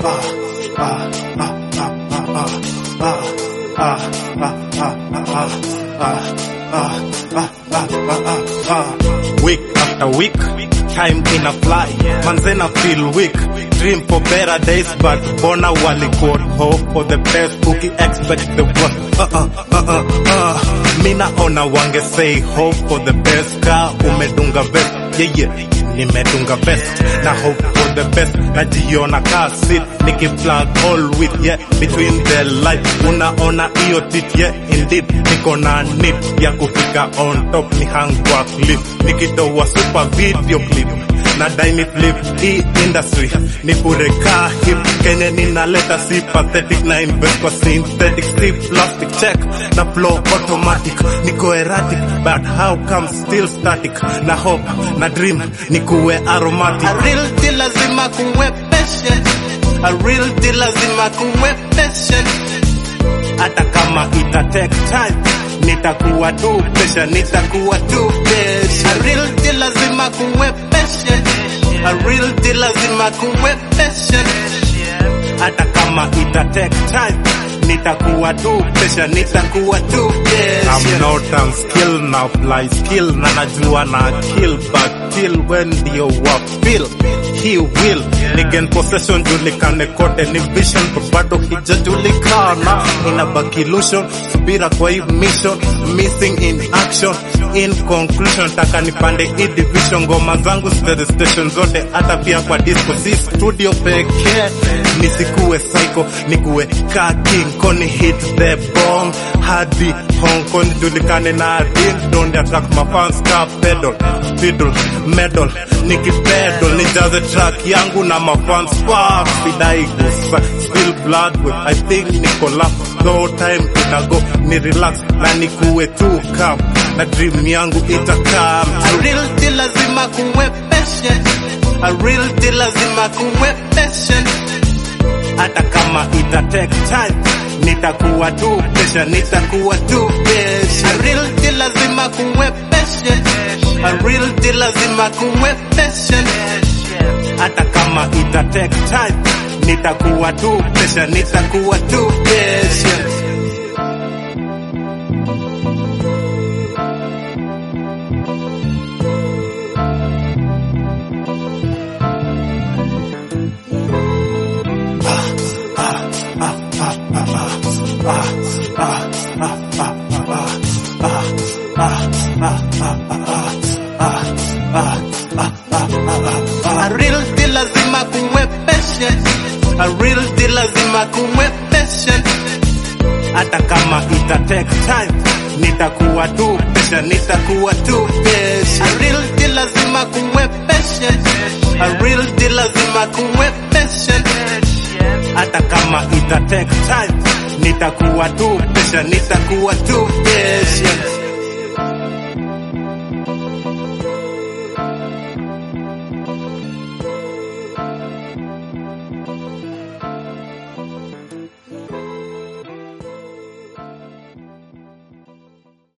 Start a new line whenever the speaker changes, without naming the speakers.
Week after week, time in a fly. Manzena feel weak. Dream for better days, but bona wali quote hope for the best. Cookie expect the worst. Mina ona wange say hope for the best. Ka umedunga best. Yeah. Nimedunga best. Na hope for the best. Najiona ka sit. Niki flag all with, yeah. Between the light. Unaona iyo tit, yeah. Indeed. Niko na nip. Ya kufika on top. Ni hang kwa clip. Nikitoa super video clip. Na dine flip. E-industry. Nipureka hip. Kenya ninaleta si pathetic. Na invest kwa synthetic. Si plastic check. Na flow automatic. Niko erratic. But how come still static? Na hope. Na dream. Nikuwe aromatic.
A real deal lazima kuwe patient. A real deal lazima kuwe patient.
Hata kama ita take time, nitakuwa tu patient, nitakuwa tu patient.
A real deal lazima kuwe patient. A real deal lazima kuwe patient.
Hata kama ita take time, nitakuwa tu patient, nitakuwa tu patient. I'm not unskilled na apply skill, na najua na kill, but till when ndio wa feel he will nigen possession julikane kote ni vision bado hijajulikana inabaki illusion subira kwa hii mission missing in action in conclusion taka nipande hii division ngoma zangu the station zote hata pia kwa disco si studio pekee nisikuwe psycho nikuwe ka king koni hit the bomb hadi Hong Kong julikane na deal don't attract my fans ka pedal fiddle medal nikipedal nijaze track yangu na mafans fuck bidai gusa still blood with I think Nicola though time itago ni relax na nikuwe tu calm na dream yangu itakam
a real deal lazima kuwe patient a real deal lazima kuwe patient
hata kama ita take time nitakuwa tu patient nitakuwa tu patient
a real deal lazima kuwe patient a real deal lazima kuwe patient
hata kama ita take time nitakuwa tu patient nitakuwa tu patient
A real deal lazima kuwe patient a real deal lazima kuwe patient
hata kama ita take time nitakuwa tu patient nitakuwa tu patient
a real deal lazima kuwe patient a real deal lazima kuwe patient
hata kama ita take time nitakuwa tu patient nitakuwa tu patient